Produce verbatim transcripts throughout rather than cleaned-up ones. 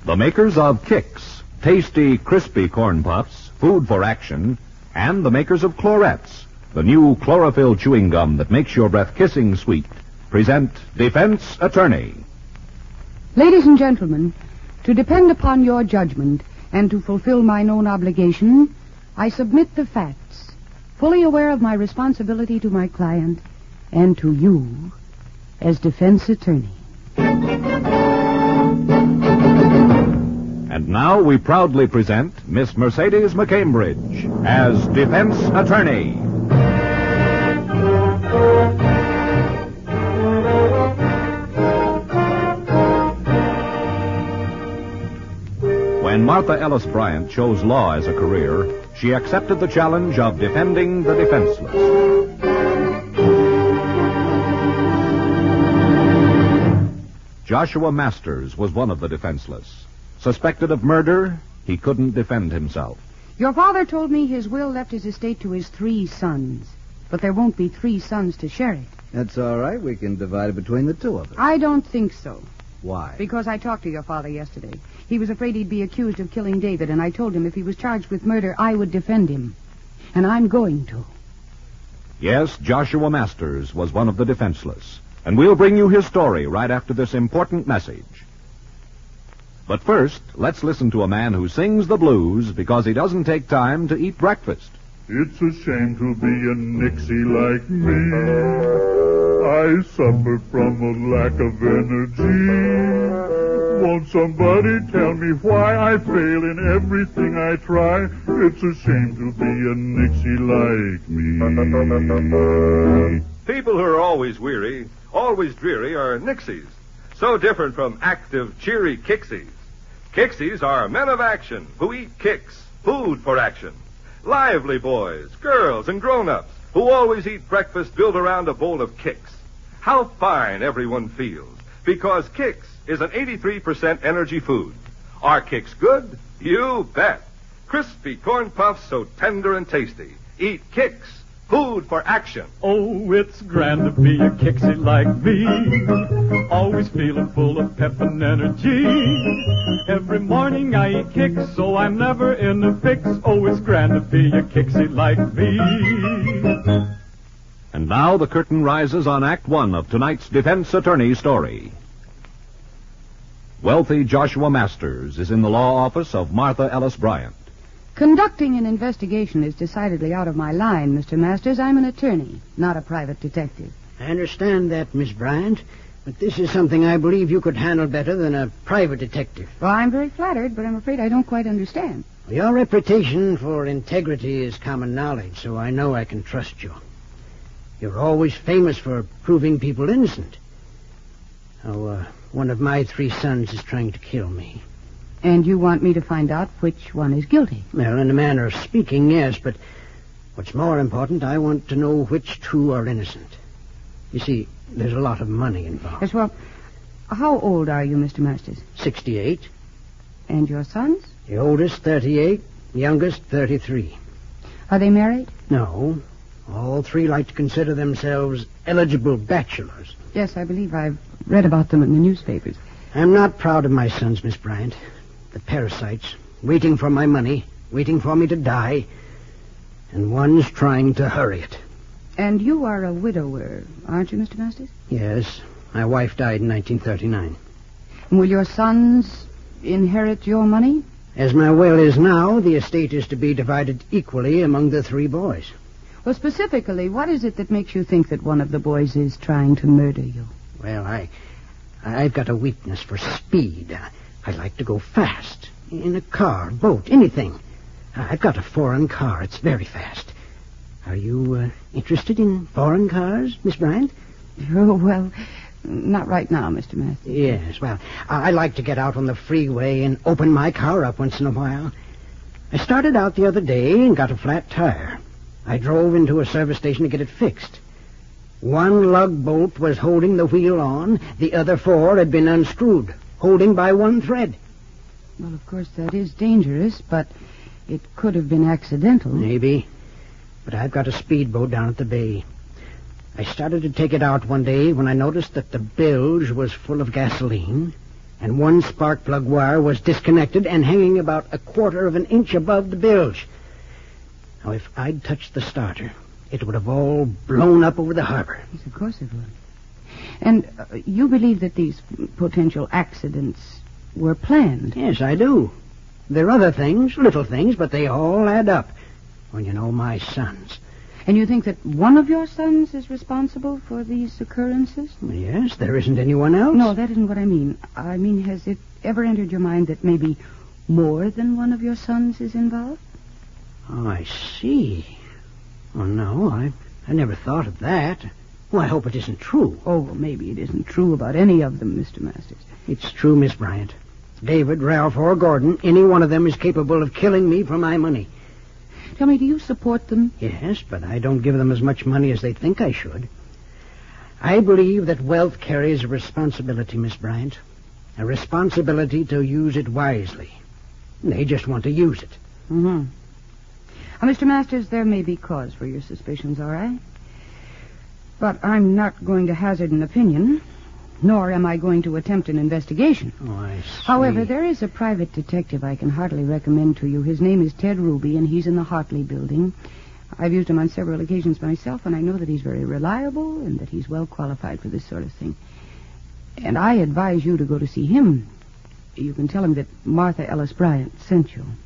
The makers of Kix, tasty, crispy corn puffs, food for action, and the makers of Clorettes, the new chlorophyll chewing gum that makes your breath kissing sweet, present Defense Attorney. Ladies and gentlemen, to depend upon your judgment and to fulfill my known obligation, I submit the facts, fully aware of my responsibility to my client and to you as defense attorney. And now we proudly present Miss Mercedes McCambridge as defense attorney. When Martha Ellis Bryant chose law as a career, she accepted the challenge of defending the defenseless. Joshua Masters was one of the defenseless. Suspected of murder, he couldn't defend himself. Your father told me his will left his estate to his three sons, but there won't be three sons to share it. That's all right. We can divide it between the two of us. I don't think so. Why? Because I talked to your father yesterday. He was afraid he'd be accused of killing David, and I told him if he was charged with murder, I would defend him. And I'm going to. Yes, Joshua Masters was one of the defenseless. And we'll bring you his story right after this important message. But first, let's listen to a man who sings the blues because he doesn't take time to eat breakfast. It's a shame to be a Nixie like me. I suffer from a lack of energy. Won't somebody tell me why I fail in everything I try? It's a shame to be a Nixie like me. People who are always weary, always dreary, are Nixies. So different from active, cheery Kixies. Kixies are men of action who eat Kix, food for action. Lively boys, girls, and grown-ups who always eat breakfast built around a bowl of Kix. How fine everyone feels, because Kix is an eighty-three percent energy food. Are Kix good? You bet. Crispy corn puffs so tender and tasty. Eat Kix, food for action. Oh, it's grand to be a Kixie like me. Always feeling full of pep and energy. Every morning I eat Kix, so I'm never in a fix. Oh, it's grand to be a Kixie like me. And now the curtain rises on Act One of tonight's defense attorney story. Wealthy Joshua Masters is in the law office of Martha Ellis Bryant. Conducting an investigation is decidedly out of my line, Mister Masters. I'm an attorney, not a private detective. I understand that, Miss Bryant, but this is something I believe you could handle better than a private detective. Well, I'm very flattered, but I'm afraid I don't quite understand. Your reputation for integrity is common knowledge, so I know I can trust you. You're always famous for proving people innocent. Oh, uh, one of my three sons is trying to kill me. And you want me to find out which one is guilty? Well, in a manner of speaking, yes, but what's more important, I want to know which two are innocent. You see, there's a lot of money involved. Yes, well, how old are you, Mister Masters? Sixty-eight. And your sons? The oldest, thirty-eight. The youngest, thirty-three. Are they married? No. All three like to consider themselves eligible bachelors. Yes, I believe I've read about them in the newspapers. I'm not proud of my sons, Miss Bryant. The parasites, waiting for my money, waiting for me to die, and one's trying to hurry it. And you are a widower, aren't you, Mister Masters? Yes. My wife died in nineteen thirty-nine. And will your sons inherit your money? As my will is now, the estate is to be divided equally among the three boys. Well, specifically, what is it that makes you think that one of the boys is trying to murder you? Well, I, I've got a weakness for speed. I like to go fast. In a car, boat, anything. I've got a foreign car. It's very fast. Are you uh, interested in foreign cars, Miss Bryant? Oh, well, not right now, Mister Masters. Yes, well, I like to get out on the freeway and open my car up once in a while. I started out the other day and got a flat tire. I drove into a service station to get it fixed. One lug bolt was holding the wheel on. The other four had been unscrewed, holding by one thread. Well, of course, that is dangerous, but it could have been accidental. Maybe. But I've got a speedboat down at the bay. I started to take it out one day when I noticed that the bilge was full of gasoline and one spark plug wire was disconnected and hanging about a quarter of an inch above the bilge. Now, if I'd touched the starter, it would have all blown up over the harbor. Yes, of course it would. And uh, you believe that these potential accidents were planned? Yes, I do. There are other things, little things, but they all add up. Well, you know, my sons. And you think that one of your sons is responsible for these occurrences? Yes, there isn't anyone else. No, that isn't what I mean. I mean, has it ever entered your mind that maybe more than one of your sons is involved? Oh, I see. Oh, no, I, I never thought of that. Well, I hope it isn't true. Oh, well, maybe it isn't true about any of them, Mister Masters. It's true, Miss Bryant. David, Ralph, or Gordon, any one of them is capable of killing me for my money. Tell me, do you support them? Yes, but I don't give them as much money as they think I should. I believe that wealth carries a responsibility, Miss Bryant. A responsibility to use it wisely. They just want to use it. Mm-hmm. Now, Mister Masters, there may be cause for your suspicions, all right? But I'm not going to hazard an opinion, nor am I going to attempt an investigation. Oh, I see. However, there is a private detective I can heartily recommend to you. His name is Ted Ruby, and he's in the Hartley building. I've used him on several occasions myself, and I know that he's very reliable and that he's well qualified for this sort of thing. And I advise you to go to see him. You can tell him that Martha Ellis Bryant sent you.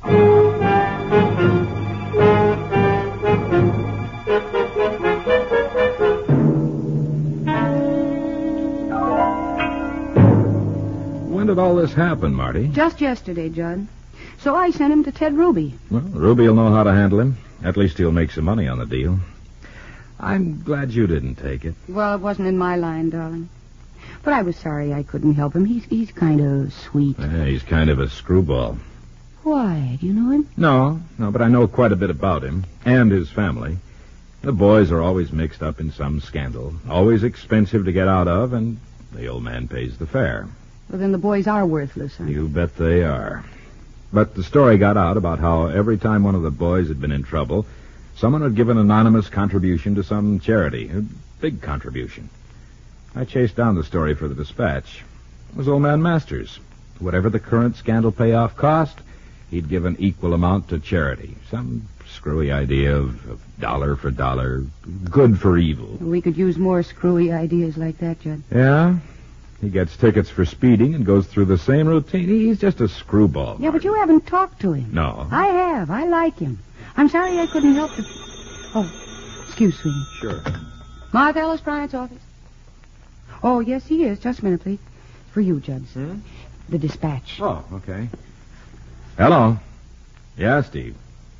When did all this happen, Marty? Just yesterday, Judd. So I sent him to Ted Ruby. Well, Ruby will know how to handle him. At least he'll make some money on the deal. I'm glad you didn't take it. Well, it wasn't in my line, darling. But I was sorry I couldn't help him. He's he's kind of sweet. Yeah, he's kind of a screwball. Why? Do you know him? No, no, but I know quite a bit about him and his family. The boys are always mixed up in some scandal, always expensive to get out of, and the old man pays the fare. Well, then the boys are worthless, huh? You bet they are. But the story got out about how every time one of the boys had been in trouble, someone would give an anonymous contribution to some charity, a big contribution. I chased down the story for the Dispatch. It was old man Masters. Whatever the current scandal payoff cost, he'd give an equal amount to charity. Some screwy idea of, of dollar for dollar, good for evil. We could use more screwy ideas like that, Judd. Yeah? He gets tickets for speeding and goes through the same routine. He's just a screwball. Yeah, but you haven't talked to him. No. I have. I like him. I'm sorry I couldn't help it. Oh, excuse me. Sure. Martha Ellis Bryant's office. Oh, yes, he is. Just a minute, please. For you, Judd. Hmm? The Dispatch. Oh, okay. Hello. Yeah, Steve.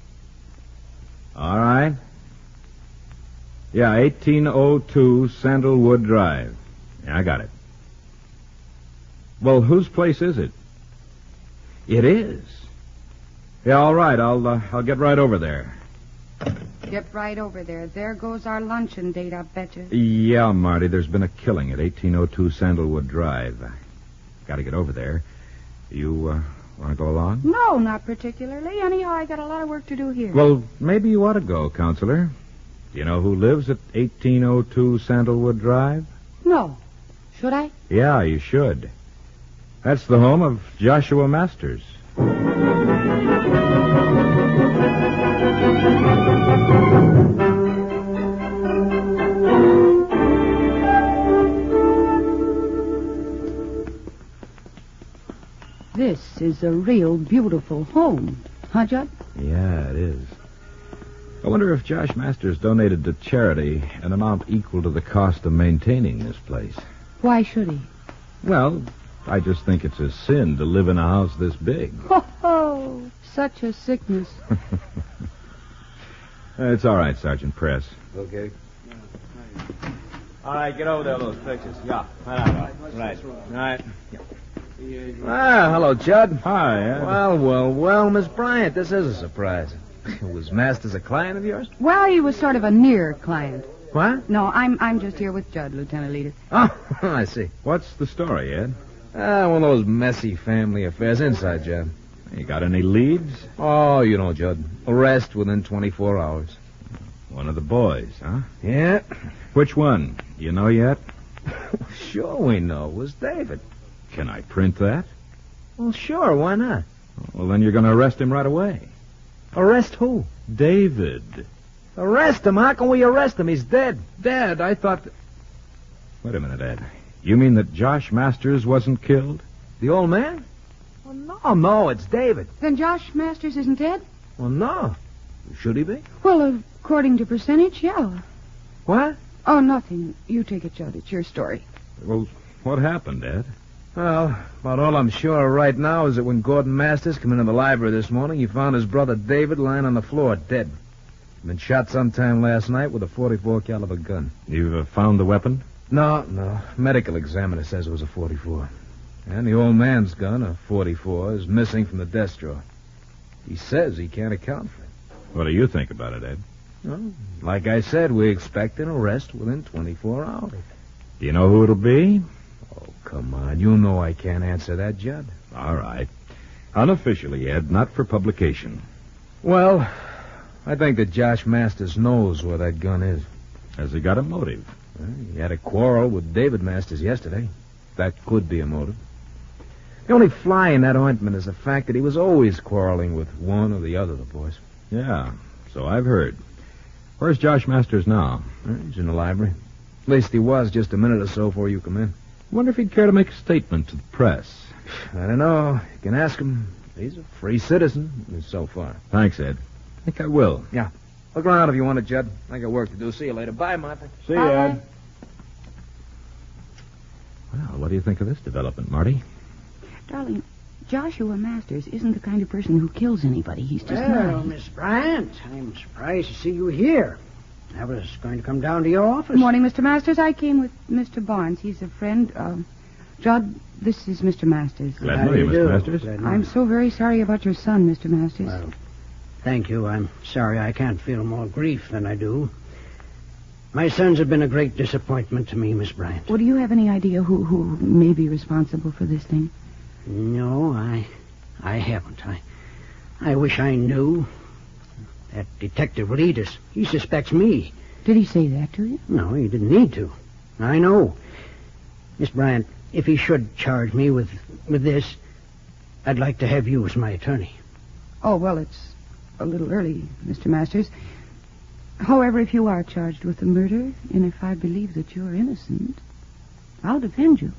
All right. Yeah, eighteen oh two Sandalwood Drive. Yeah, I got it. Well, whose place is it? It is. Yeah, all right. I'll uh, I'll get right over there. Get right over there. There goes our luncheon date, I bet you. Yeah, Marty, there's been a killing at eighteen oh two Sandalwood Drive. Got to get over there. You uh, want to go along? No, not particularly. Anyhow, I got a lot of work to do here. Well, maybe you ought to go, Counselor. Do you know who lives at eighteen oh two Sandalwood Drive? No. Should I? Yeah, you should. That's the home of Joshua Masters. This is a real beautiful home. Huh, Judd? Yeah, it is. I wonder if Josh Masters donated to charity an amount equal to the cost of maintaining this place. Why should he? Well, I just think it's a sin to live in a house this big. Ho, ho! Such a sickness. It's all right, Sergeant Press. Okay. All right, get over there, those pictures. Yeah, right, right, right. All right. Ah, hello, Judd. Hi, Ed. Well, well, well, Miss Bryant, this is a surprise. Was Masters a client of yours? Well, he was sort of a near client. What? No, I'm I'm just here with Judd, Lieutenant Leader. Oh, I see. What's the story, Ed? Ah, one of those messy family affairs. Inside job. You got any leads? Oh, you know, Judd. Arrest within twenty-four hours. One of the boys, huh? Yeah. Which one? You know yet? Sure we know. It was David. Can I print that? Well, sure, why not? Well, then you're going to arrest him right away. Arrest who? David. Arrest him? How can we arrest him? He's dead. Dad, I thought... That... Wait a minute, Ed. You mean that Josh Masters wasn't killed? The old man? Well, no, no, it's David. Then Josh Masters isn't dead? Well, no. Should he be? Well, according to percentage, yeah. What? Oh, nothing. You take it, Judd. It's your story. Well, what happened, Ed? Well, about all I'm sure of right now is that when Gordon Masters came into the library this morning, he found his brother David lying on the floor dead. He'd been shot sometime last night with a forty-four caliber gun. You've uh, found the weapon? No, no. Medical examiner says it was a forty-four. And the old man's gun, a forty-four, is missing from the desk drawer. He says he can't account for it. What do you think about it, Ed? Well, like I said, we expect an arrest within twenty-four hours. Do you know who it'll be? Oh, come on. You know I can't answer that, Judd. All right. Unofficially, Ed, not for publication. Well, I think that Josh Masters knows where that gun is. Has he got a motive? Well, he had a quarrel with David Masters yesterday. That could be a motive. The only fly in that ointment is the fact that he was always quarreling with one or the other of the boys. Yeah, so I've heard. Where's Josh Masters now? Well, he's in the library. At least he was just a minute or so before you come in. Wonder if he'd care to make a statement to the press. I don't know. You can ask him. He's a free citizen, so far. Thanks, Ed. I think I will. Yeah. Look around if you want to, Judd. I got work to do. See you later. Bye, Martha. See you, Ed. Well, what do you think of this development, Marty? Darling, Joshua Masters isn't the kind of person who kills anybody. He's just Well, not. Miss Bryant, I'm surprised to see you here. I was going to come down to your office. Good morning, Mister Masters. I came with Mister Barnes. He's a friend. Uh, Judd, this is Mister Masters. Glad How to know do you, you Mister do? Masters. Glad to I'm know. so very sorry about your son, Mister Masters. Well, thank you. I'm sorry I can't feel more grief than I do. My sons have been a great disappointment to me, Miss Bryant. Well, do you have any idea who, who may be responsible for this thing? No, I I haven't. I I wish I knew. That Detective Reedus, he suspects me. Did he say that to you? No, he didn't need to. I know. Miss Bryant, if he should charge me with, with this, I'd like to have you as my attorney. Oh, well, it's a little early, Mister Masters. However, if you are charged with the murder, and if I believe that you're innocent, I'll defend you.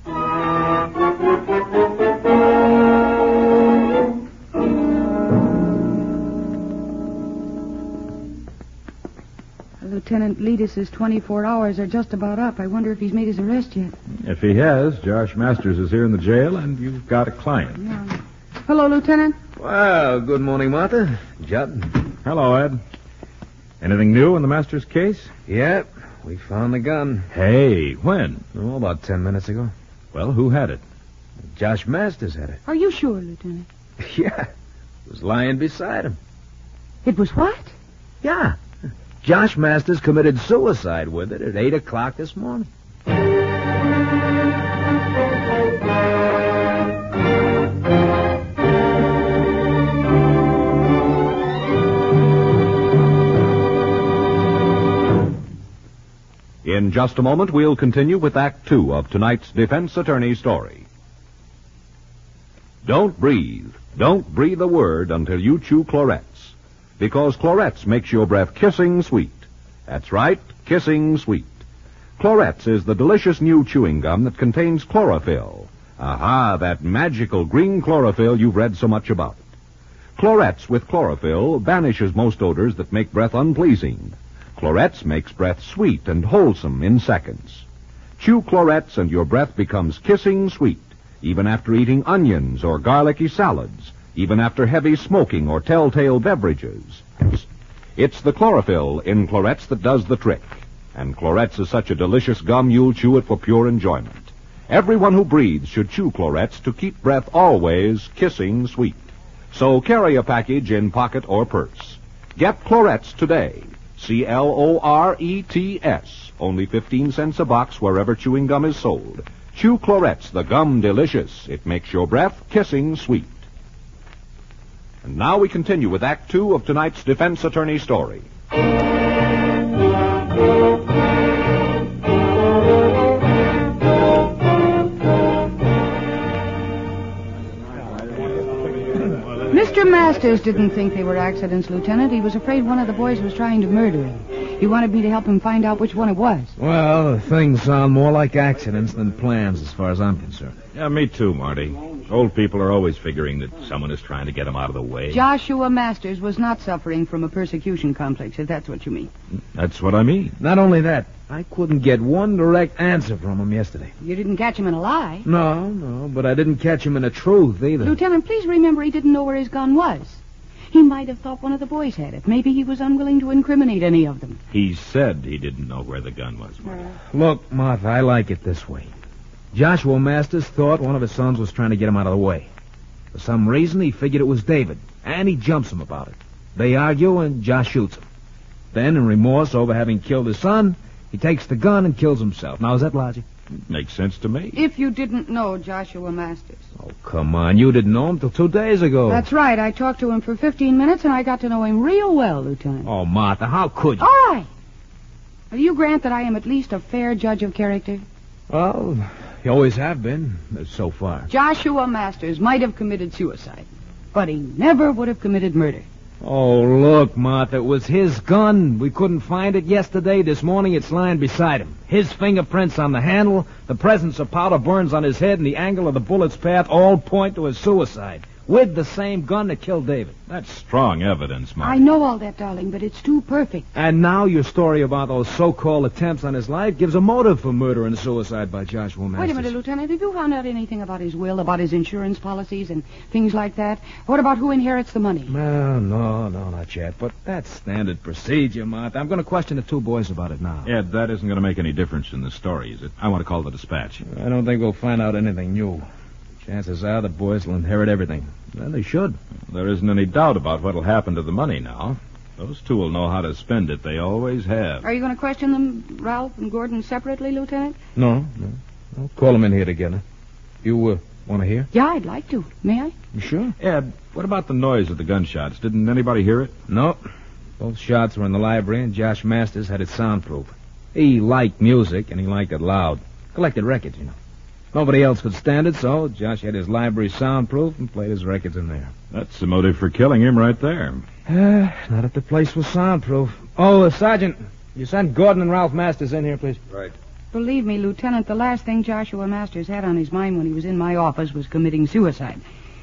Lieutenant Leedus' twenty-four hours are just about up. I wonder if he's made his arrest yet. If he has, Josh Masters is here in the jail, and you've got a client. Yeah. Hello, Lieutenant. Well, good morning, Martha. Judd. Hello, Ed. Anything new in the Masters case? Yep, we found the gun. Hey, when? Oh, about ten minutes ago. Well, who had it? Josh Masters had it. Are you sure, Lieutenant? Yeah, it was lying beside him. It was what? Yeah. Josh Masters committed suicide with it at eight o'clock this morning. In just a moment, we'll continue with Act Two of tonight's defense attorney story. Don't breathe. Don't breathe a word until you chew Clorettes. Because Clorettes makes your breath kissing sweet. That's right, kissing sweet. Clorettes is the delicious new chewing gum that contains chlorophyll. Aha, that magical green chlorophyll you've read so much about. Clorettes with chlorophyll banishes most odors that make breath unpleasing. Clorettes makes breath sweet and wholesome in seconds. Chew Clorettes and your breath becomes kissing sweet, even after eating onions or garlicky salads, even after heavy smoking or telltale beverages. It's the chlorophyll in Clorettes that does the trick. And Clorettes is such a delicious gum you'll chew it for pure enjoyment. Everyone who breathes should chew Clorettes to keep breath always kissing sweet. So carry a package in pocket or purse. Get Clorettes today. C L O R E T S. Only fifteen cents a box wherever chewing gum is sold. Chew Clorettes, the gum delicious. It makes your breath kissing sweet. And now we continue with Act Two of tonight's defense attorney story. Mister Masters didn't think they were accidents, Lieutenant. He was afraid one of the boys was trying to murder him. He wanted me to help him find out which one it was. Well, things sound more like accidents than plans as far as I'm concerned. Yeah, me too, Marty. Old people are always figuring that someone is trying to get them out of the way. Joshua Masters was not suffering from a persecution complex, if that's what you mean. That's what I mean. Not only that, I couldn't get one direct answer from him yesterday. You didn't catch him in a lie. No, no, but I didn't catch him in a truth either. Lieutenant, please remember he didn't know where his gun was. He might have thought one of the boys had it. Maybe he was unwilling to incriminate any of them. He said he didn't know where the gun was, Marty. Look, Martha, I like it this way. Joshua Masters thought one of his sons was trying to get him out of the way. For some reason, he figured it was David, and he jumps him about it. They argue, and Josh shoots him. Then, in remorse over having killed his son, he takes the gun and kills himself. Now, is that logic? Makes sense to me. If you didn't know Joshua Masters. Oh, come on. You didn't know him till two days ago. That's right. I talked to him for fifteen minutes, and I got to know him real well, Lieutenant. Oh, Martha, how could you? All right. Will you grant that I am at least a fair judge of character? Well, you always have been, so far. Joshua Masters might have committed suicide, but he never would have committed murder. Oh, look, Martha, it was his gun. We couldn't find it yesterday. This morning it's lying beside him. His fingerprints on the handle, the presence of powder burns on his head, and the angle of the bullet's path all point to his suicide. With the same gun that killed David. That's strong evidence, Marty. I know all that, darling, but it's too perfect. And now your story about those so-called attempts on his life gives a motive for murder and suicide by Joshua Masters. Wait a minute, Lieutenant. Have you found out anything about his will, about his insurance policies and things like that? What about who inherits the money? Well, no, no, not yet. But that's standard procedure, Martha. I'm going to question the two boys about it now. Ed, that isn't going to make any difference in the story, is it? I want to call the dispatch. I don't think we'll find out anything new. Chances are the boys will inherit everything. Well, they should. There isn't any doubt about what'll happen to the money now. Those two will know how to spend it. They always have. Are you going to question them, Ralph and Gordon, separately, Lieutenant? No, no. I'll call them in here together. You uh, want to hear? Yeah, I'd like to. May I? You sure? Ed, what about the noise of the gunshots? Didn't anybody hear it? No. Both shots were in the library, and Josh Masters had it soundproof. He liked music, and he liked it loud. Collected records, you know. Nobody else could stand it, so Josh had his library soundproof and played his records in there. That's the motive for killing him right there. Uh, not if the place was soundproof. Oh, uh, Sergeant, you send Gordon and Ralph Masters in here, please. Right. Believe me, Lieutenant, the last thing Joshua Masters had on his mind when he was in my office was committing suicide.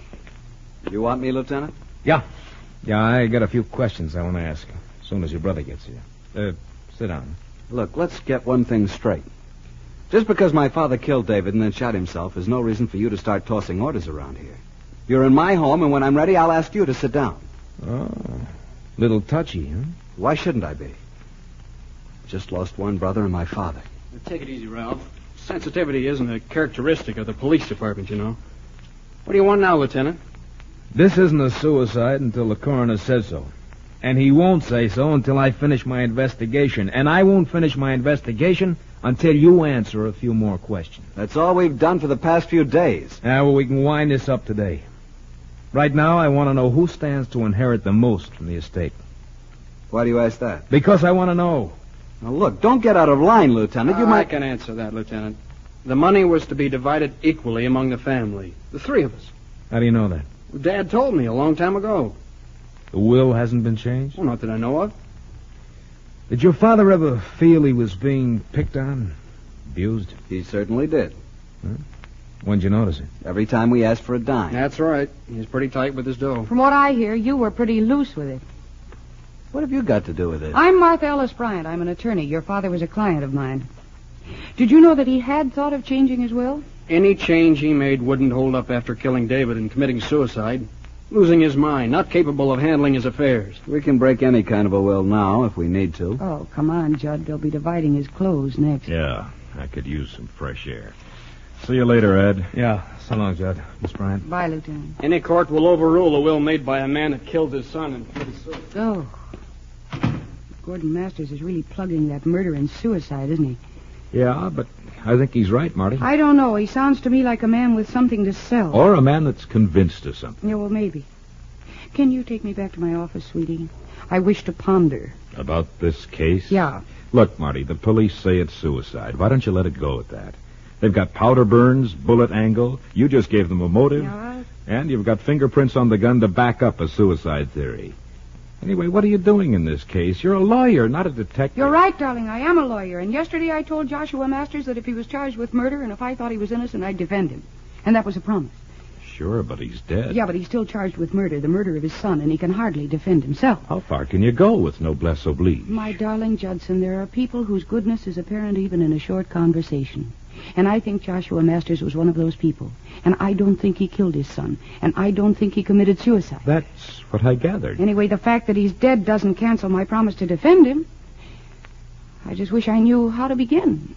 You want me, Lieutenant? Yeah. Yeah, I got a few questions I want to ask you as soon as your brother gets here. Uh, sit down. Look, let's get one thing straight. Just because my father killed David and then shot himself is no reason for you to start tossing orders around here. You're in my home, and when I'm ready, I'll ask you to sit down. Oh, little touchy, huh? Why shouldn't I be? Just lost one brother and my father. Take it easy, Ralph. Sensitivity isn't a characteristic of the police department, you know. What do you want now, Lieutenant? This isn't a suicide until the coroner says so. And he won't say so until I finish my investigation. And I won't finish my investigation until you answer a few more questions. That's all we've done for the past few days. Now, well, we can wind this up today. Right now, I want to know who stands to inherit the most from the estate. Why do you ask that? Because I want to know. Now, look, don't get out of line, Lieutenant. You I might... can answer that, Lieutenant. The money was to be divided equally among the family. The three of us. How do you know that? Dad told me a long time ago. The will hasn't been changed? Well, not that I know of. Did your father ever feel he was being picked on, abused? He certainly did. Huh? When'd you notice it? Every time we asked for a dime. That's right. He's pretty tight with his dough. From what I hear, you were pretty loose with it. What have you got to do with it? I'm Martha Ellis Bryant. I'm an attorney. Your father was a client of mine. Did you know that he had thought of changing his will? Any change he made wouldn't hold up after killing David and committing suicide. Losing his mind, not capable of handling his affairs. We can break any kind of a will now if we need to. Oh, come on, Judd. They'll be dividing his clothes next. Yeah, I could use some fresh air. See you later, Ed. Yeah, so long, Judd. Miss Bryant. Bye, Lieutenant. Any court will overrule a will made by a man that killed his son and committed suicide. Oh. Gordon Masters is really plugging that murder and suicide, isn't he? Yeah, but I think he's right, Marty. I don't know. He sounds to me like a man with something to sell. Or a man that's convinced of something. Yeah, well, maybe. Can you take me back to my office, sweetie? I wish to ponder. About this case? Yeah. Look, Marty, the police say it's suicide. Why don't you let it go at that? They've got powder burns, bullet angle. You just gave them a motive. Yeah. And you've got fingerprints on the gun to back up a suicide theory. Anyway, what are you doing in this case? You're a lawyer, not a detective. You're right, darling. I am a lawyer. And yesterday I told Joshua Masters that if he was charged with murder and if I thought he was innocent, I'd defend him. And that was a promise. Sure, but he's dead. Yeah, but he's still charged with murder, the murder of his son, and he can hardly defend himself. How far can you go with noblesse oblige? My darling Judson, there are people whose goodness is apparent even in a short conversation. And I think Joshua Masters was one of those people. And I don't think he killed his son. And I don't think he committed suicide. That's what I gathered. Anyway, the fact that he's dead doesn't cancel my promise to defend him. I just wish I knew how to begin.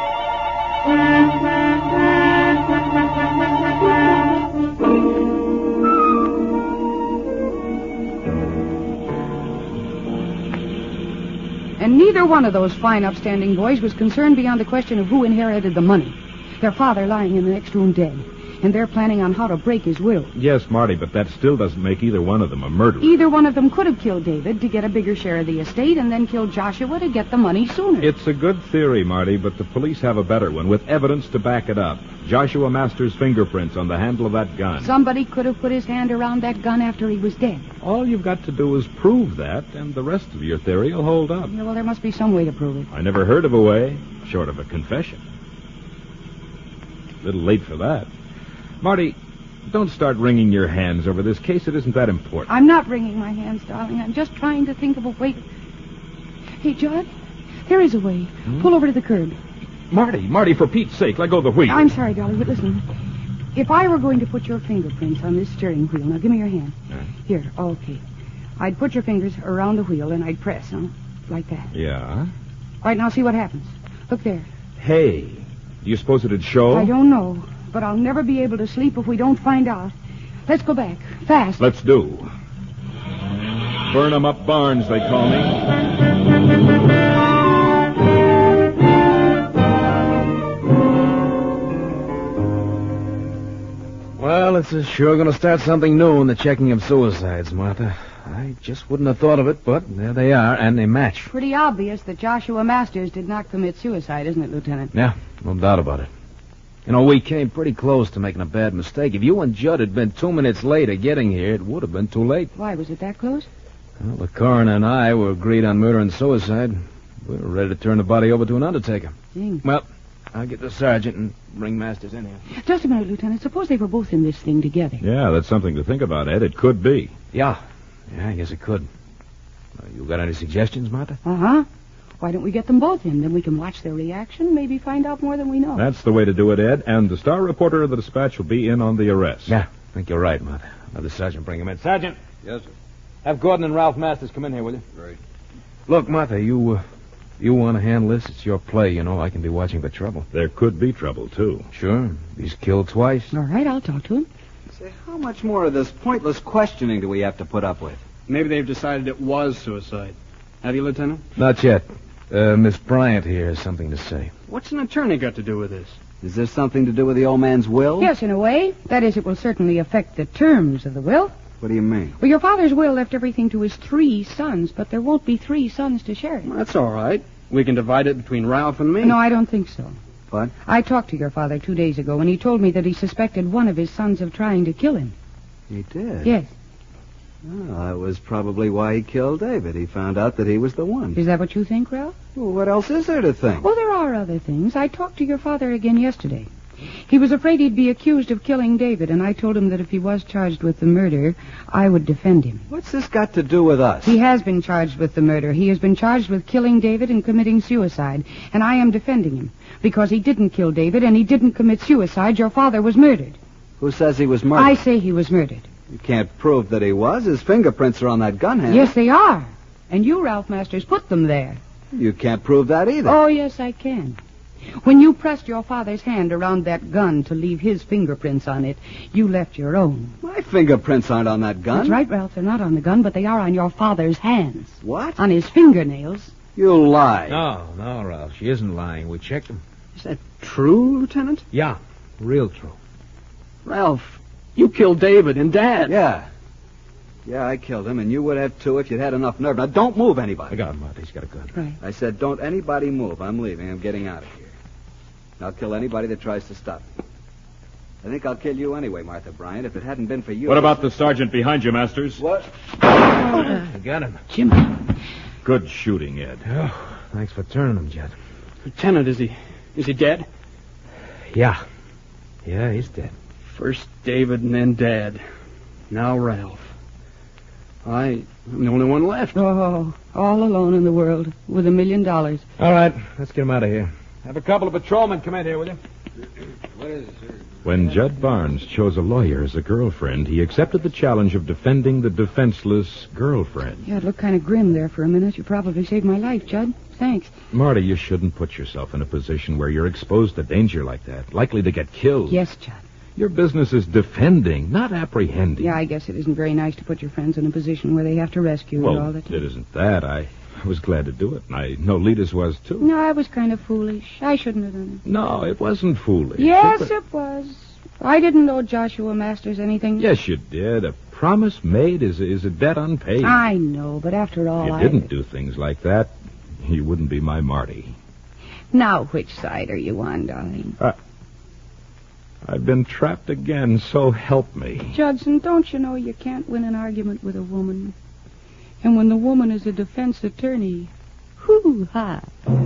And neither one of those fine, upstanding boys was concerned beyond the question of who inherited the money. Their father lying in the next room dead. And they're planning on how to break his will. Yes, Marty, but that still doesn't make either one of them a murderer. Either one of them could have killed David to get a bigger share of the estate and then killed Joshua to get the money sooner. It's a good theory, Marty, but the police have a better one with evidence to back it up. Joshua Masters' fingerprints on the handle of that gun. Somebody could have put his hand around that gun after he was dead. All you've got to do is prove that, and the rest of your theory will hold up. Yeah, well, there must be some way to prove it. I never heard of a way, short of a confession. A little late for that. Marty, don't start wringing your hands over this case. It isn't that important. I'm not wringing my hands, darling. I'm just trying to think of a way. Hey, Judd, there is a way. Hmm? Pull over to the curb. Marty, Marty, for Pete's sake, let go of the wheel. I'm sorry, darling, but listen. If I were going to put your fingerprints on this steering wheel, now give me your hand. Right. Here, okay. I'd put your fingers around the wheel and I'd press, huh? Like that. Yeah? All right, now see what happens. Look there. Hey, do you suppose it'd show? I don't know, but I'll never be able to sleep if we don't find out. Let's go back. Fast. Let's do. Burn 'em up Barnes, they call me. Well, it's uh, sure going to start something new in the checking of suicides, Martha. I just wouldn't have thought of it, but there they are, and they match. Pretty obvious that Joshua Masters did not commit suicide, isn't it, Lieutenant? Yeah, no doubt about it. You know, we came pretty close to making a bad mistake. If you and Judd had been two minutes later getting here, it would have been too late. Why, was it that close? Well, the coroner and I were agreed on murder and suicide. We were ready to turn the body over to an undertaker. Dang. Well, I'll get the sergeant and bring Masters in here. Just a minute, Lieutenant. Suppose they were both in this thing together. Yeah, that's something to think about, Ed. It could be. Yeah. Yeah, I guess it could. Uh, you got any suggestions, Martha? Uh-huh. Why don't we get them both in? Then we can watch their reaction, maybe find out more than we know. That's the way to do it, Ed. And the star reporter of the Dispatch will be in on the arrest. Yeah, I think you're right, Martha. Have the sergeant bring him in. Sergeant! Yes, sir. Have Gordon and Ralph Masters come in here, will you? Right. Look, Martha, you, uh, you want to handle this? It's your play, you know. I can be watching for trouble. There could be trouble, too. Sure. He's killed twice. All right, I'll talk to him. Say, how much more of this pointless questioning do we have to put up with? Maybe they've decided it was suicide. Have you, Lieutenant? Not yet. Uh, Miss Bryant here has something to say. What's an attorney got to do with this? Is this something to do with the old man's will? Yes, in a way. That is, it will certainly affect the terms of the will. What do you mean? Well, your father's will left everything to his three sons, but there won't be three sons to share it. Well, that's all right. We can divide it between Ralph and me. No, I don't think so. What? I talked to your father two days ago, and he told me that he suspected one of his sons of trying to kill him. He did? Yes. Well, that was probably why he killed David. He found out that he was the one. Is that what you think, Ralph? Well, what else is there to think? Oh, there are other things. I talked to your father again yesterday. He was afraid he'd be accused of killing David, and I told him that if he was charged with the murder, I would defend him. What's this got to do with us? He has been charged with the murder. He has been charged with killing David and committing suicide, and I am defending him. Because he didn't kill David and he didn't commit suicide, your father was murdered. Who says he was murdered? I say he was murdered. You can't prove that he was. His fingerprints are on that gun handle. Yes, they are. And you, Ralph Masters, put them there. You can't prove that either. Oh, yes, I can. When you pressed your father's hand around that gun to leave his fingerprints on it, you left your own. My fingerprints aren't on that gun. That's right, Ralph. They're not on the gun, but they are on your father's hands. What? On his fingernails. You lie. No, no, Ralph. She isn't lying. We checked him. Is that true, Lieutenant? Yeah, real true. Ralph, you killed David and Dad. Yeah. Yeah, I killed him, and you would have too if you'd had enough nerve. Now, don't move anybody. I got him, Martha. He's got a gun. Right. I said, don't anybody move. I'm leaving. I'm getting out of here. I'll kill anybody that tries to stop me. I think I'll kill you anyway, Martha Bryant, if it hadn't been for you. What about the sergeant behind you, Masters? What? I got him. Jimmy. Good shooting, Ed. Oh, thanks for turning him, Judd. Lieutenant, is he... is he dead? Yeah. Yeah, he's dead. First David and then Dad. Now Ralph. I, I'm the only one left. Oh, all alone in the world with a million dollars. All right, let's get him out of here. Have a couple of patrolmen come in here, will you? When Judd Barnes chose a lawyer as a girlfriend, he accepted the challenge of defending the defenseless girlfriend. Yeah, it looked kind of grim there for a minute. You probably saved my life, Judd. Thanks. Marty, you shouldn't put yourself in a position where you're exposed to danger like that, likely to get killed. Yes, Judd. Your business is defending, not apprehending. Yeah, I guess it isn't very nice to put your friends in a position where they have to rescue well, you all the time. It isn't that. I was glad to do it, and I know Lita's was, too. No, I was kind of foolish. I shouldn't have done it. No, it wasn't foolish. Yes, it, it was. I didn't know Joshua Masters anything. Yes, you did. A promise made is, is a debt unpaid. I know, but after all, If you I... didn't do things like that, you wouldn't be my Marty. Now, which side are you on, darling? Uh, I've been trapped again, so help me. Judson, don't you know you can't win an argument with a woman? And when the woman is a defense attorney, hoo-ha.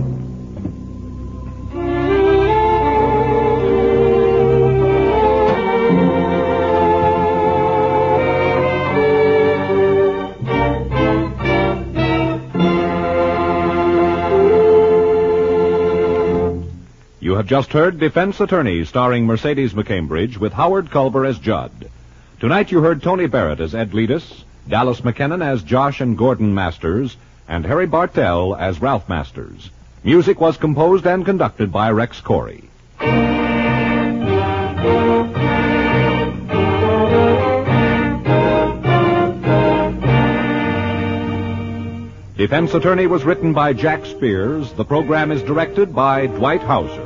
You have just heard Defense Attorney, starring Mercedes McCambridge, with Howard Culver as Judd. Tonight you heard Tony Barrett as Ed Letus, Dallas McKinnon as Josh and Gordon Masters, and Harry Bartell as Ralph Masters. Music was composed and conducted by Rex Corey. Defense Attorney was written by Jack Spears. The program is directed by Dwight Hauser.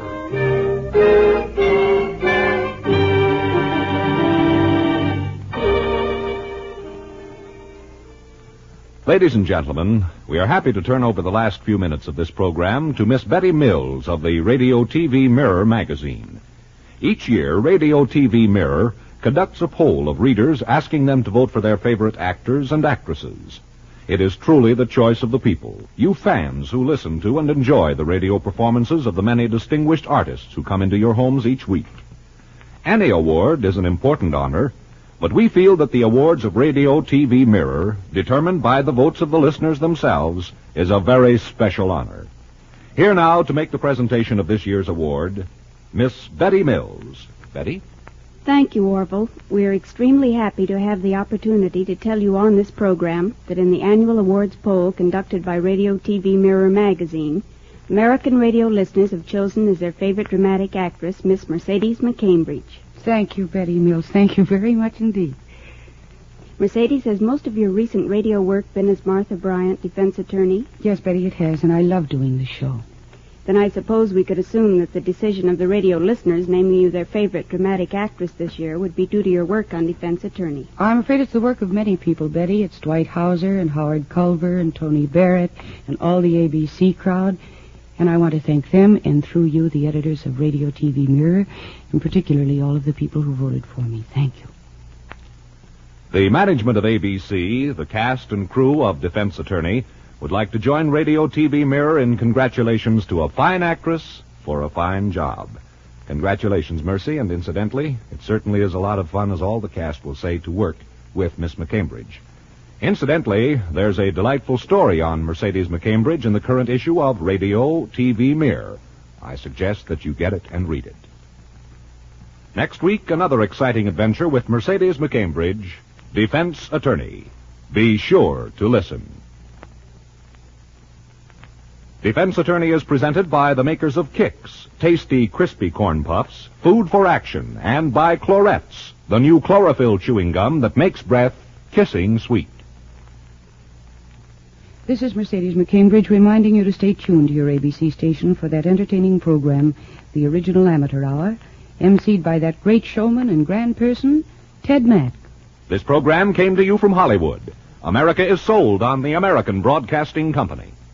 Ladies and gentlemen, we are happy to turn over the last few minutes of this program to Miss Betty Mills of the Radio T V Mirror magazine. Each year, Radio T V Mirror conducts a poll of readers asking them to vote for their favorite actors and actresses. It is truly the choice of the people, you fans who listen to and enjoy the radio performances of the many distinguished artists who come into your homes each week. Any award is an important honor, but we feel that the awards of Radio T V Mirror, determined by the votes of the listeners themselves, is a very special honor. Here now to make the presentation of this year's award, Miss Betty Mills. Betty? Thank you, Orville. We are extremely happy to have the opportunity to tell you on this program that in the annual awards poll conducted by Radio T V Mirror magazine, American radio listeners have chosen as their favorite dramatic actress Miss Mercedes McCambridge. Thank you, Betty Mills. Thank you very much indeed. Mercedes, has most of your recent radio work been as Martha Bryant, defense attorney? Yes, Betty, it has, and I love doing the show. Then I suppose we could assume that the decision of the radio listeners naming you their favorite dramatic actress this year would be due to your work on defense attorney. I'm afraid it's the work of many people, Betty. It's Dwight Hauser and Howard Culver and Tony Barrett and all the A B C crowd. And I want to thank them and through you, the editors of Radio T V Mirror, and particularly all of the people who voted for me. Thank you. The management of A B C, the cast and crew of Defense Attorney, would like to join Radio T V Mirror in congratulations to a fine actress for a fine job. Congratulations, Mercy, and incidentally, it certainly is a lot of fun, as all the cast will say, to work with Miss McCambridge. Incidentally, there's a delightful story on Mercedes McCambridge in the current issue of Radio T V Mirror. I suggest that you get it and read it. Next week, another exciting adventure with Mercedes McCambridge, Defense Attorney. Be sure to listen. Defense Attorney is presented by the makers of Kix, tasty, crispy corn puffs, food for action, and by Clorettes, the new chlorophyll chewing gum that makes breath kissing sweet. This is Mercedes McCambridge reminding you to stay tuned to your A B C station for that entertaining program, The Original Amateur Hour, emceed by that great showman and grand person, Ted Mack. This program came to you from Hollywood. America is sold on the American Broadcasting Company.